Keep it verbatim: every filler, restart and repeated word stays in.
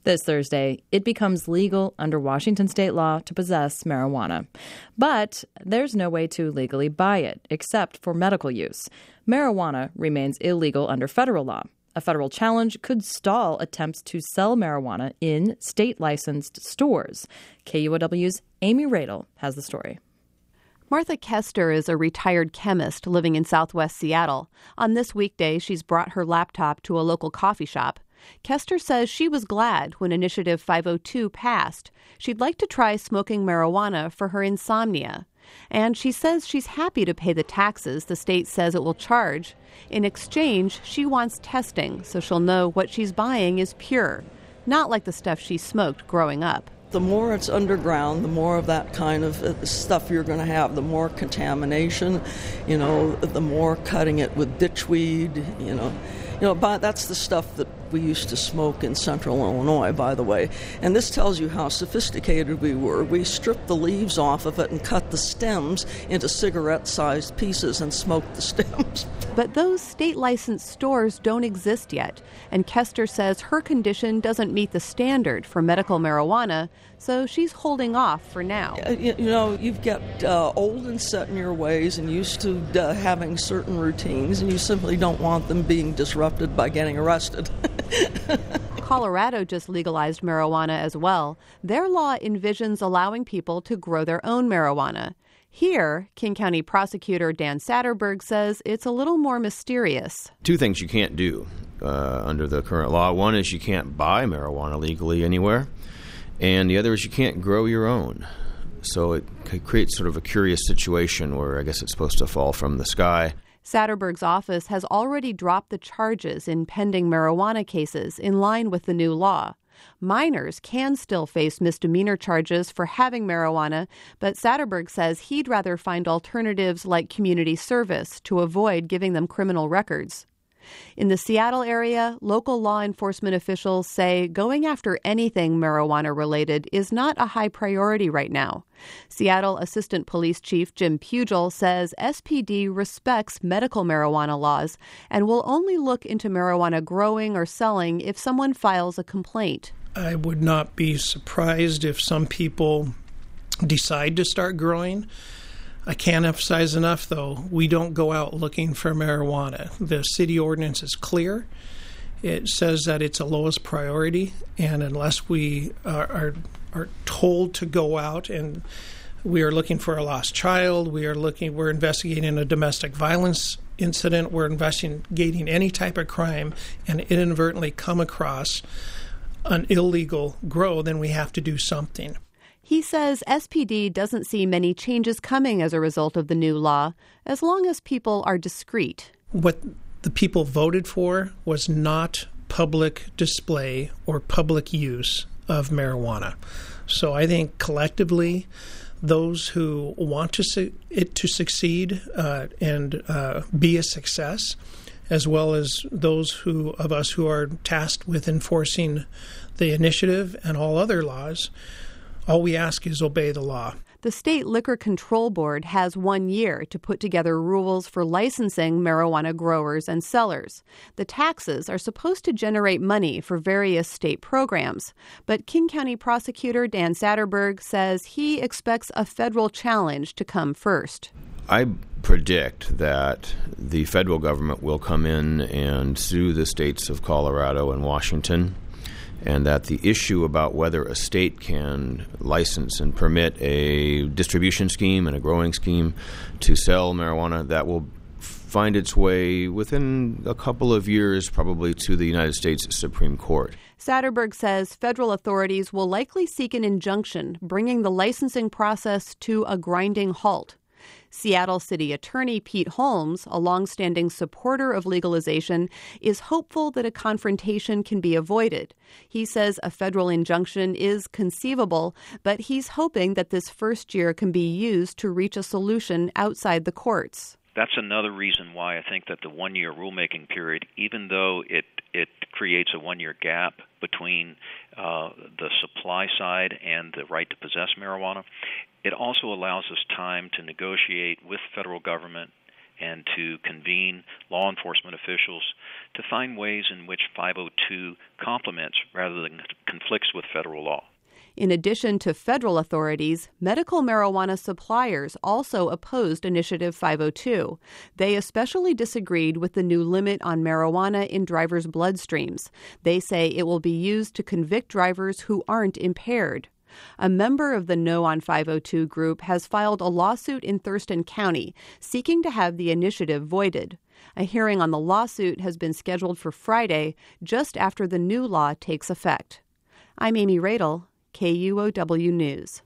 This Thursday, it becomes legal under Washington state law to possess marijuana. But there's no way to legally buy it, except for medical use. Marijuana remains illegal under federal law. A federal challenge could stall attempts to sell marijuana in state-licensed stores. K U O W's Amy Radel has the story. Martha Kester is a retired chemist living in southwest Seattle. On this weekday, she's brought her laptop to a local coffee shop. Kester says she was glad when Initiative five oh two passed. She'd like to try smoking marijuana for her insomnia. And she says she's happy to pay the taxes the state says it will charge. In exchange, she wants testing so she'll know what she's buying is pure, not like the stuff she smoked growing up. The more it's underground, the more of that kind of stuff you're going to have, the more contamination, you know, the more cutting it with ditchweed, you know. You know, but that's the stuff that we used to smoke in central Illinois, by the way. And this tells you how sophisticated we were. We stripped the leaves off of it and cut the stems into cigarette-sized pieces and smoked the stems. But those state-licensed stores don't exist yet. And Kester says her condition doesn't meet the standard for medical marijuana, so she's holding off for now. You, you know, you get uh, old and set in your ways and used to uh, having certain routines, and you simply don't want them being disrupted by getting arrested. Colorado just legalized marijuana as well. Their law envisions allowing people to grow their own marijuana. Here, King County Prosecutor Dan Satterberg says it's a little more mysterious. Two things you can't do uh, under the current law. One is you can't buy marijuana legally anywhere, and the other is you can't grow your own. So it creates sort of a curious situation where I guess it's supposed to fall from the sky. Satterberg's office has already dropped the charges in pending marijuana cases in line with the new law. Minors can still face misdemeanor charges for having marijuana, but Satterberg says he'd rather find alternatives like community service to avoid giving them criminal records. In the Seattle area, local law enforcement officials say going after anything marijuana-related is not a high priority right now. Seattle Assistant Police Chief Jim Pugel says S P D respects medical marijuana laws and will only look into marijuana growing or selling if someone files a complaint. I would not be surprised if some people decide to start growing. I can't emphasize enough, though, we don't go out looking for marijuana. The city ordinance is clear. It says that it's a lowest priority, and unless we are, are, are told to go out and we are looking for a lost child, we are looking, we're investigating a domestic violence incident, we're investigating any type of crime, and inadvertently come across an illegal grow, then we have to do something. He says S P D doesn't see many changes coming as a result of the new law, as long as people are discreet. What the people voted for was not public display or public use of marijuana. So I think collectively, those who want to su- it to succeed uh, and uh, be a success, as well as those who of us who are tasked with enforcing the initiative and all other laws, all we ask is obey the law. The State Liquor Control Board has one year to put together rules for licensing marijuana growers and sellers. The taxes are supposed to generate money for various state programs. But King County Prosecutor Dan Satterberg says he expects a federal challenge to come first. I predict that the federal government will come in and sue the states of Colorado and Washington, and that the issue about whether a state can license and permit a distribution scheme and a growing scheme to sell marijuana, that will find its way within a couple of years probably to the United States Supreme Court. Satterberg says federal authorities will likely seek an injunction, bringing the licensing process to a grinding halt. Seattle City Attorney Pete Holmes, a longstanding supporter of legalization, is hopeful that a confrontation can be avoided. He says a federal injunction is conceivable, but he's hoping that this first year can be used to reach a solution outside the courts. That's another reason why I think that the one-year rulemaking period, even though it, it creates a one-year gap between uh, the supply side and the right to possess marijuana, it also allows us time to negotiate with federal government and to convene law enforcement officials to find ways in which five oh two complements rather than conflicts with federal law. In addition to federal authorities, medical marijuana suppliers also opposed Initiative five oh two. They especially disagreed with the new limit on marijuana in drivers' bloodstreams. They say it will be used to convict drivers who aren't impaired. A member of the No on five oh two group has filed a lawsuit in Thurston County seeking to have the initiative voided. A hearing on the lawsuit has been scheduled for Friday, just after the new law takes effect. I'm Amy Radel, K U O W News.